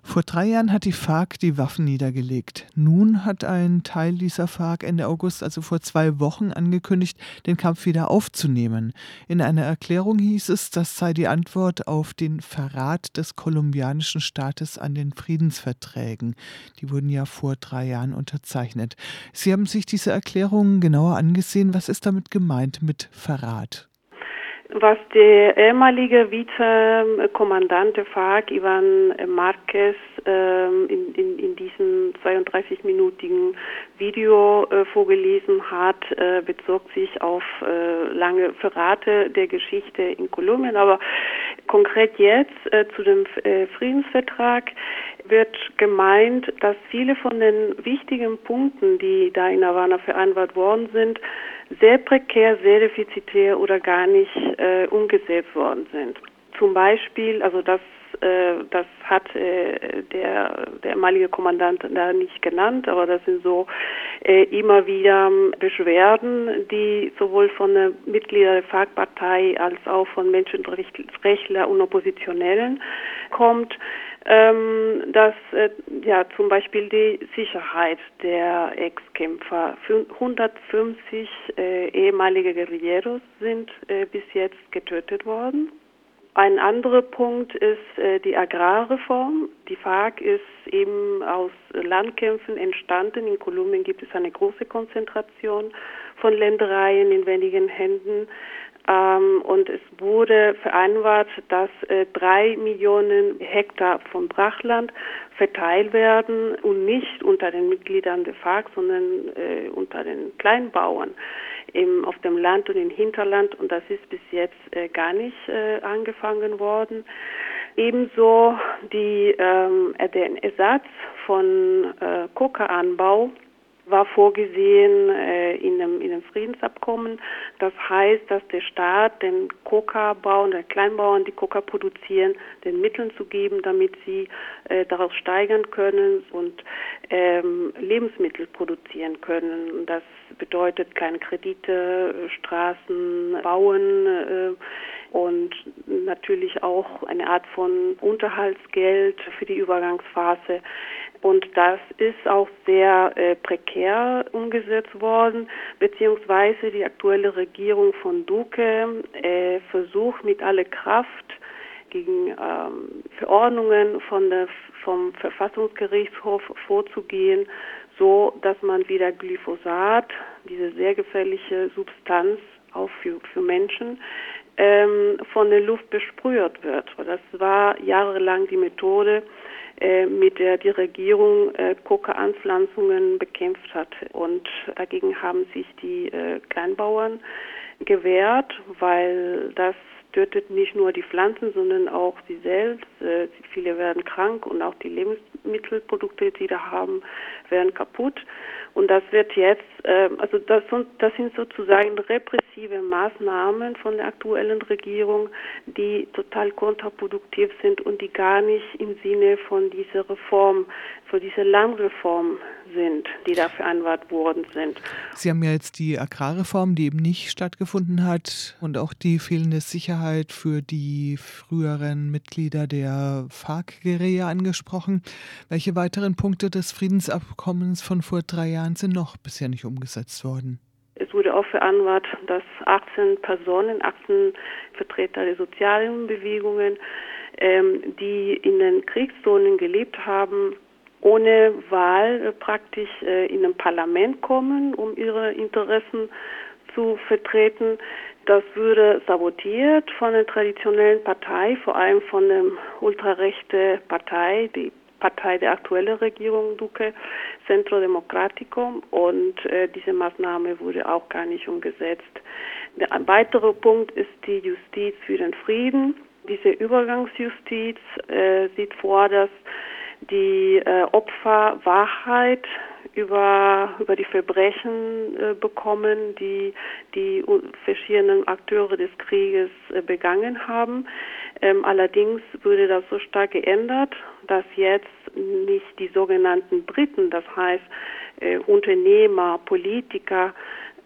Vor 3 Jahren hat die FARC die Waffen niedergelegt. Nun hat ein Teil dieser FARC Ende August, also vor 2 Wochen, angekündigt, den Kampf wieder aufzunehmen. In einer Erklärung hieß es, das sei die Antwort auf den Verrat des kolumbianischen Staates an den Friedensverträgen. Die wurden ja vor 3 Jahren unterzeichnet. Sie haben sich diese Erklärung genauer angesehen. Was ist damit gemeint mit Verrat? Was der ehemalige Vizekommandant der FARC, Ivan Márquez, in diesem 32-minütigen Video vorgelesen hat, bezog sich auf lange Verrate der Geschichte in Kolumbien. Aber konkret jetzt zu dem Friedensvertrag wird gemeint, dass viele von den wichtigen Punkten, die da in Havanna vereinbart worden sind, sehr prekär, sehr defizitär oder gar nicht umgesetzt worden sind. Zum Beispiel, also das hat der ehemalige Kommandant da nicht genannt, aber das sind so immer wieder Beschwerden, die sowohl von den Mitgliedern der FARC-Partei als auch von Menschenrechtlern und Oppositionellen kommt. Dass zum Beispiel die Sicherheit der Ex-Kämpfer. 150 ehemalige Guerilleros sind bis jetzt getötet worden. Ein anderer Punkt ist die Agrarreform. Die FARC ist eben aus Landkämpfen entstanden. In Kolumbien gibt es eine große Konzentration von Ländereien in wenigen Händen. Und es wurde vereinbart, dass 3 Millionen Hektar vom Brachland verteilt werden und nicht unter den Mitgliedern der FARC, sondern unter den Kleinbauern auf dem Land und im Hinterland. Und das ist bis jetzt gar nicht angefangen worden. Ebenso der Ersatz von Coca-Anbau war vorgesehen in einem Friedensabkommen. Das heißt, dass der Staat den Coca-Bauern, den Kleinbauern, die Coca produzieren, den Mitteln zu geben, damit sie daraus steigern können und Lebensmittel produzieren können. Das bedeutet kleine Kredite, Straßen bauen und natürlich auch eine Art von Unterhaltsgeld für die Übergangsphase. Und das ist auch sehr prekär umgesetzt worden, beziehungsweise die aktuelle Regierung von Duque versucht mit aller Kraft gegen Verordnungen vom Verfassungsgerichtshof vorzugehen, so dass man wieder Glyphosat, diese sehr gefährliche Substanz auch für Menschen, von der Luft besprüht wird. Das war jahrelang die Methode, mit der die Regierung Coca-Anpflanzungen bekämpft hat. Und dagegen haben sich die Kleinbauern gewehrt, weil das tötet nicht nur die Pflanzen, sondern auch sie selbst. Viele werden krank und auch die Lebensmittelprodukte, die da haben, werden kaputt. Und das wird jetzt, das sind sozusagen repressive Maßnahmen von der aktuellen Regierung, die total kontraproduktiv sind und die gar nicht im Sinne von dieser Reform, von dieser Landreform sind, die da vereinbart worden sind. Sie haben ja jetzt die Agrarreform, die eben nicht stattgefunden hat, und auch die fehlende Sicherheit für die früheren Mitglieder der FARC-Guerilla angesprochen. Welche weiteren Punkte des Friedensabkommens von vor 3 Jahren sind noch bisher nicht umgesetzt worden? Es wurde auch vereinbart, dass 18 Vertreter der sozialen Bewegungen, die in den Kriegszonen gelebt haben, ohne Wahl praktisch in ein Parlament kommen, um ihre Interessen zu vertreten. Das würde sabotiert von der traditionellen Partei, vor allem von der ultrarechten Partei, die Partei der aktuellen Regierung Duque, Centro Democrático, und diese Maßnahme wurde auch gar nicht umgesetzt. Ein weiterer Punkt ist die Justiz für den Frieden. Diese Übergangsjustiz sieht vor, dass die Opfer Wahrheit über die Verbrechen bekommen, die verschiedenen Akteure des Krieges begangen haben. Allerdings wurde das so stark geändert, dass jetzt nicht die sogenannten Briten, das heißt Unternehmer, Politiker,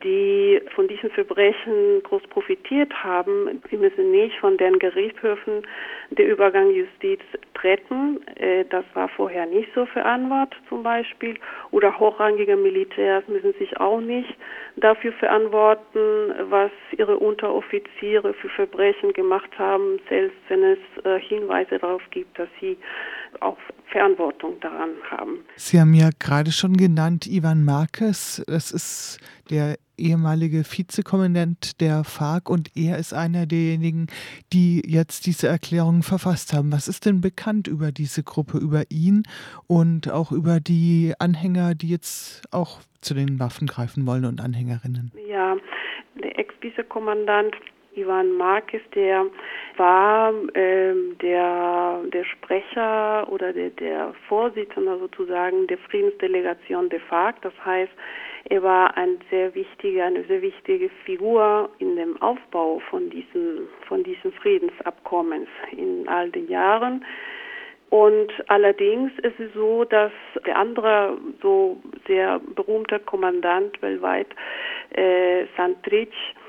die von diesen Verbrechen groß profitiert haben, sie müssen nicht von den Gerichtshöfen der Übergang Justiz treten. Das war vorher nicht so für Anwalt zum Beispiel. Oder hochrangige Militärs müssen sich auch nicht dafür verantworten, was ihre Unteroffiziere für Verbrechen gemacht haben, selbst wenn es Hinweise darauf gibt, dass sie auch Verantwortung daran haben. Sie haben ja gerade schon genannt Ivan Marquez, das ist der ehemalige Vizekommandant der FARC und er ist einer derjenigen, die jetzt diese Erklärung verfasst haben. Was ist denn bekannt über diese Gruppe, über ihn und auch über die Anhänger, die jetzt auch zu den Waffen greifen wollen und Anhängerinnen? Ja, der Ex-Vizekommandant Ivan Marquez, der war der Sprecher oder der Vorsitzende sozusagen der Friedensdelegation der FARC. Das heißt, er war eine sehr wichtige Figur in dem Aufbau von diesen Friedensabkommens in all den Jahren. Und allerdings ist es so, dass der andere so sehr berühmte Kommandant weltweit, Santrich,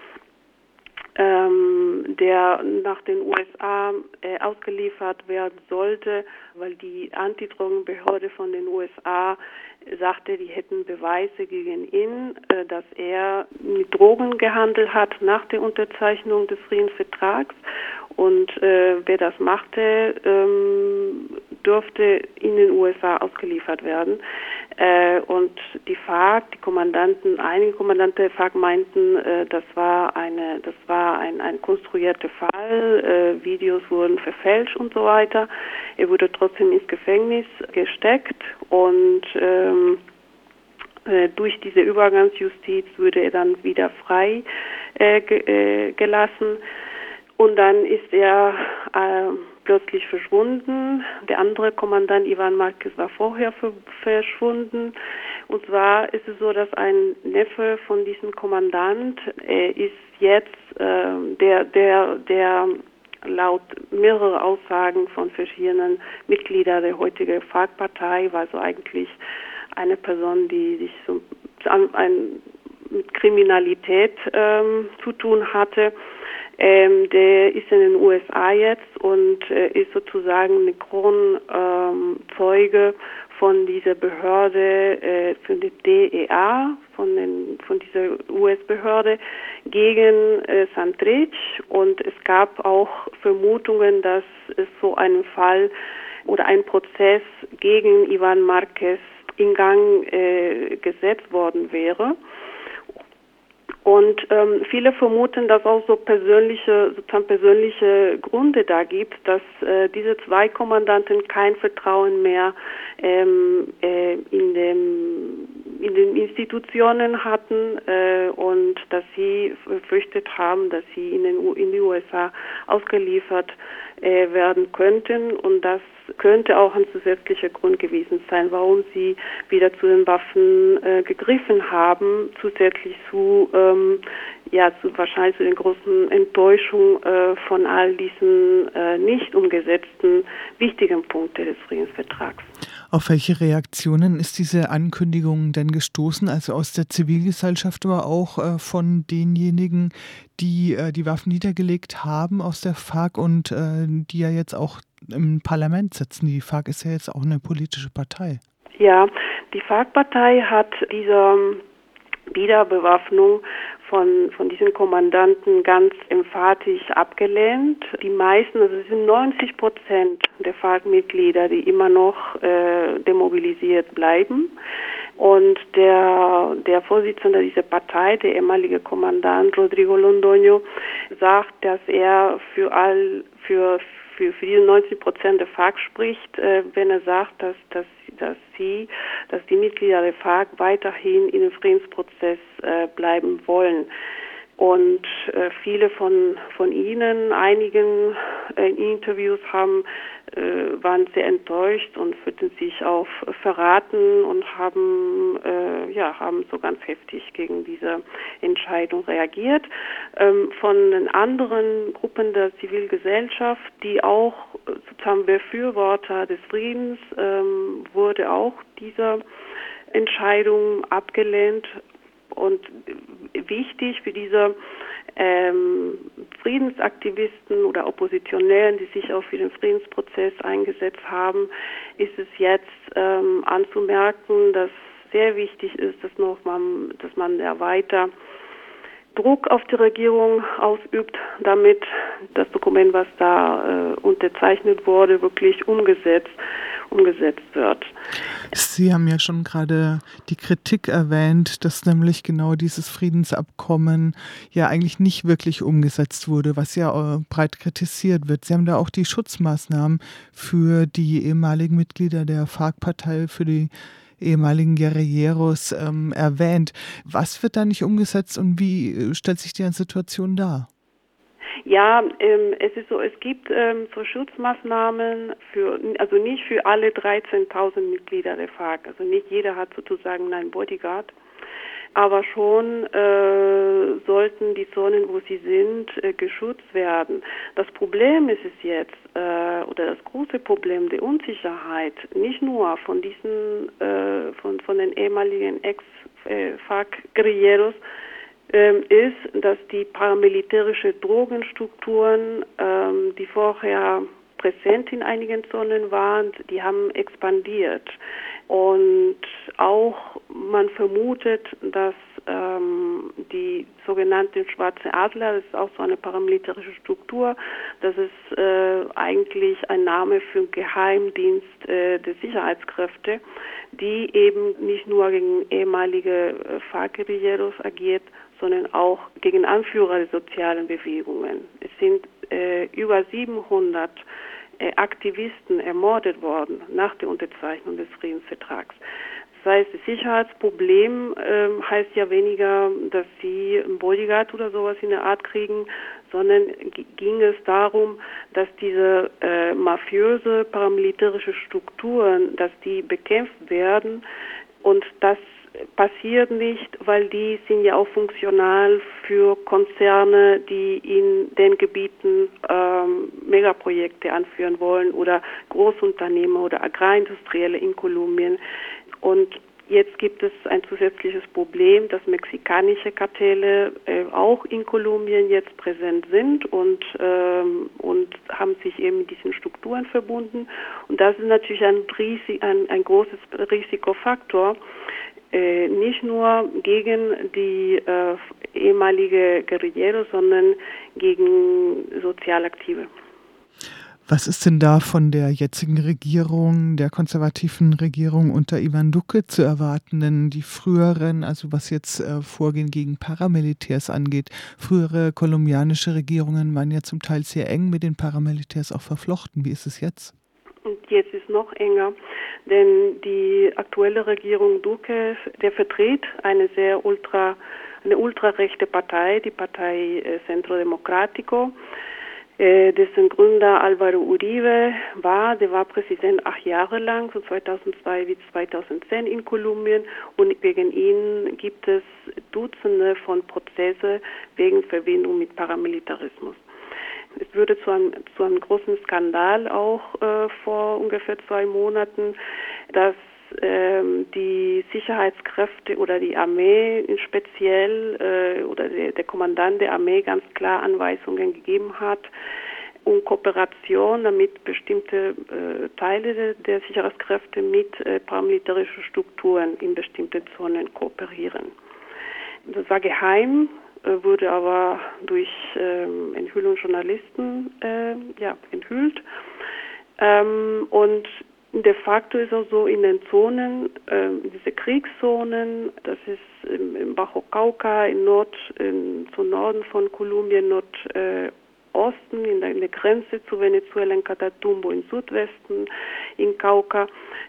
der nach den USA ausgeliefert werden sollte, weil die Antidrogenbehörde von den USA sagte, die hätten Beweise gegen ihn, dass er mit Drogen gehandelt hat nach der Unterzeichnung des Friedensvertrags. Und wer das machte, dürfte in den USA ausgeliefert werden. Und die FARC, einige Kommandanten der FARC meinten, das war ein konstruierter Fall, Videos wurden verfälscht und so weiter. Er wurde trotzdem ins Gefängnis gesteckt und durch diese Übergangsjustiz wurde er dann wieder frei gelassen. Und dann ist er plötzlich verschwunden. Der andere Kommandant Ivan Marquez war vorher verschwunden. Und zwar ist es so, dass ein Neffe von diesem Kommandant ist jetzt der laut mehrere Aussagen von verschiedenen Mitgliedern der heutigen FARC-Partei war so eigentlich eine Person, die sich so mit Kriminalität zu tun hatte. Der ist in den USA jetzt und ist sozusagen ein Kronzeuge von dieser Behörde, für die DEA, von dieser US-Behörde gegen Santrich. Und es gab auch Vermutungen, dass es so einen Fall oder ein Prozess gegen Ivan Marquez in Gang gesetzt worden wäre. Und viele vermuten, dass auch so persönliche Gründe da gibt, dass diese zwei Kommandanten kein Vertrauen mehr in den Institutionen hatten und dass sie befürchtet haben, dass sie in die USA ausgeliefert werden könnten, und das könnte auch ein zusätzlicher Grund gewesen sein, warum sie wieder zu den Waffen gegriffen haben, zusätzlich wahrscheinlich zu den großen Enttäuschungen von all diesen nicht umgesetzten wichtigen Punkten des Friedensvertrags. Auf welche Reaktionen ist diese Ankündigung denn gestoßen? Also aus der Zivilgesellschaft, aber auch von denjenigen, die die Waffen niedergelegt haben aus der FARC und die ja jetzt auch im Parlament sitzen. Die FARC ist ja jetzt auch eine politische Partei. Ja, die FARC-Partei hat diese Wiederbewaffnung von diesen Kommandanten ganz emphatisch abgelehnt. Die meisten, also es sind 90% der FARC-Mitglieder, die immer noch demobilisiert bleiben. Und der Vorsitzende dieser Partei, der ehemalige Kommandant Rodrigo Londoño, sagt, dass er für diese 90% der FARC spricht, wenn er sagt, dass die Mitglieder der FARC weiterhin in dem Friedensprozess bleiben wollen. Und viele von ihnen, einigen Interviews waren sehr enttäuscht und fühlten sich auch verraten und haben so ganz heftig gegen diese Entscheidung reagiert. Von den anderen Gruppen der Zivilgesellschaft, die auch sozusagen Befürworter des Friedens, wurde auch diese Entscheidung abgelehnt. Und wichtig für diese Friedensaktivisten oder Oppositionellen, die sich auch für den Friedensprozess eingesetzt haben, ist es jetzt anzumerken, dass sehr wichtig ist, dass man ja weiter Druck auf die Regierung ausübt, damit das Dokument, was da unterzeichnet wurde, wirklich umgesetzt wird. Sie haben ja schon gerade die Kritik erwähnt, dass nämlich genau dieses Friedensabkommen ja eigentlich nicht wirklich umgesetzt wurde, was ja breit kritisiert wird. Sie haben da auch die Schutzmaßnahmen für die ehemaligen Mitglieder der FARC-Partei, für die ehemaligen Guerilleros erwähnt. Was wird da nicht umgesetzt und wie stellt sich die Situation dar? Ja, es ist so, es gibt so Schutzmaßnahmen also nicht für alle 13.000 Mitglieder der FARC. Also nicht jeder hat sozusagen einen Bodyguard. Aber schon sollten die Zonen, wo sie sind, geschützt werden. Das Problem ist es jetzt, oder das große Problem der Unsicherheit, nicht nur von diesen, von den ehemaligen Ex-FARC-Guerilleros, ist, dass die paramilitärische Drogenstrukturen, die vorher präsent in einigen Zonen waren, die haben expandiert. Und auch man vermutet, dass die sogenannten Schwarze Adler, das ist auch so eine paramilitärische Struktur, das ist eigentlich ein Name für den Geheimdienst der Sicherheitskräfte, die eben nicht nur gegen ehemalige FARC-Guerilleros agiert, sondern auch gegen Anführer der sozialen Bewegungen. Es sind über 700 Aktivisten ermordet worden nach der Unterzeichnung des Friedensvertrags. Das heißt, das Sicherheitsproblem heißt ja weniger, dass sie einen Bodyguard oder sowas in der Art kriegen, sondern ging es darum, dass diese mafiöse paramilitärische Strukturen, dass die bekämpft werden, und das passiert nicht, weil die sind ja auch funktional für Konzerne, die in den Gebieten Megaprojekte anführen wollen oder Großunternehmen oder Agrarindustrielle in Kolumbien. Und jetzt gibt es ein zusätzliches Problem, dass mexikanische Kartelle auch in Kolumbien jetzt präsent sind und haben sich eben mit diesen Strukturen verbunden. Und das ist natürlich ein großes Risikofaktor, nicht nur gegen die ehemalige Guerilleros, sondern gegen Sozialaktive. Was ist denn da von der jetzigen Regierung, der konservativen Regierung unter Iván Duque zu erwarten? Denn die früheren, also was jetzt Vorgehen gegen Paramilitärs angeht, frühere kolumbianische Regierungen waren ja zum Teil sehr eng mit den Paramilitärs auch verflochten. Wie ist es jetzt? Und jetzt ist noch enger, denn die aktuelle Regierung Duque, der vertritt eine ultrarechte Partei, die Partei Centro Democrático, dessen Gründer Álvaro Uribe der war Präsident 8 Jahre lang, von 2002 bis 2010 in Kolumbien, und gegen ihn gibt es Dutzende von Prozesse wegen Verbindung mit Paramilitarismus. Es würde zu einem großen Skandal auch vor ungefähr 2 Monaten, dass die Sicherheitskräfte oder die Armee speziell oder der Kommandant der Armee ganz klar Anweisungen gegeben hat, um Kooperation, damit bestimmte Teile der Sicherheitskräfte mit paramilitärischen Strukturen in bestimmten Zonen kooperieren. Das war geheim, wurde aber durch Enthüllung Journalisten enthüllt. Und de facto ist auch so, in den Zonen, diese Kriegszonen, das ist im Bajo Cauca, zum Norden von Kolumbien, Nordosten, in der Grenze zu Venezuela, in Catatumbo, im Südwesten, in Cauca,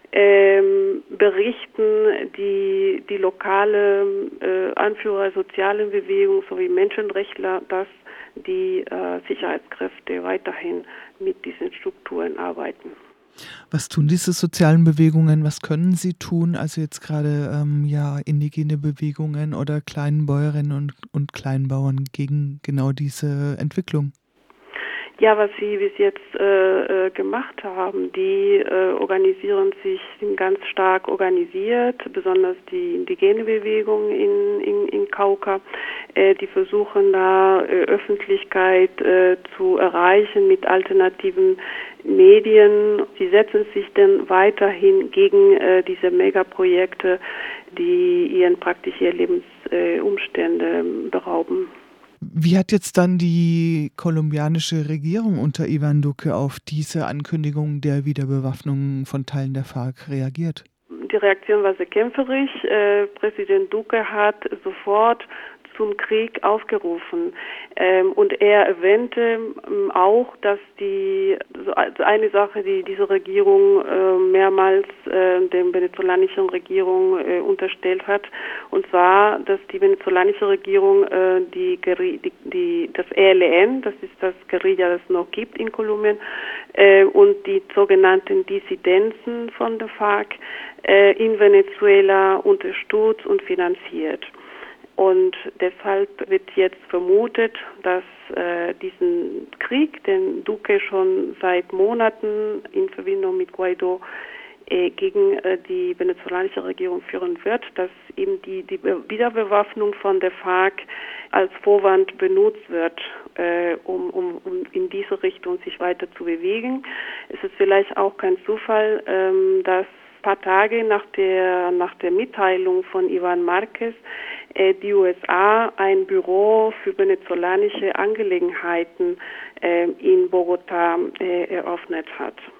berichten die lokale Anführer der sozialen Bewegung sowie Menschenrechtler, dass die Sicherheitskräfte weiterhin mit diesen Strukturen arbeiten. Was tun diese sozialen Bewegungen? Was können sie tun? Also jetzt gerade indigene Bewegungen oder Kleinbäuerinnen und Kleinbauern gegen genau diese Entwicklung? Ja, was sie bis jetzt gemacht haben, die organisieren sich, sind ganz stark organisiert, besonders die indigene Bewegung in Cauca. Die versuchen da Öffentlichkeit zu erreichen mit alternativen Medien. Sie setzen sich dann weiterhin gegen diese Megaprojekte, die ihren praktisch ihr Lebensumstände berauben. Wie hat jetzt dann die kolumbianische Regierung unter Iván Duque auf diese Ankündigung der Wiederbewaffnung von Teilen der FARC reagiert? Die Reaktion war sehr kämpferisch. Präsident Duque hat sofort zum Krieg aufgerufen. Und er erwähnte auch, dass eine Sache, die diese Regierung mehrmals der venezolanischen Regierung unterstellt hat, und zwar, dass die venezolanische Regierung das ELN, das ist das Guerilla, das es noch gibt in Kolumbien, und die sogenannten Dissidenzen von der FARC in Venezuela unterstützt und finanziert. Und deshalb wird jetzt vermutet, dass diesen Krieg, den Duque schon seit Monaten in Verbindung mit Guaido gegen die venezolanische Regierung führen wird, dass eben die Wiederbewaffnung von der FARC als Vorwand benutzt wird, um in diese Richtung sich weiter zu bewegen. Es ist vielleicht auch kein Zufall, dass ein paar Tage nach der Mitteilung von Iván Márquez die USA ein Büro für venezolanische Angelegenheiten in Bogotá eröffnet hat.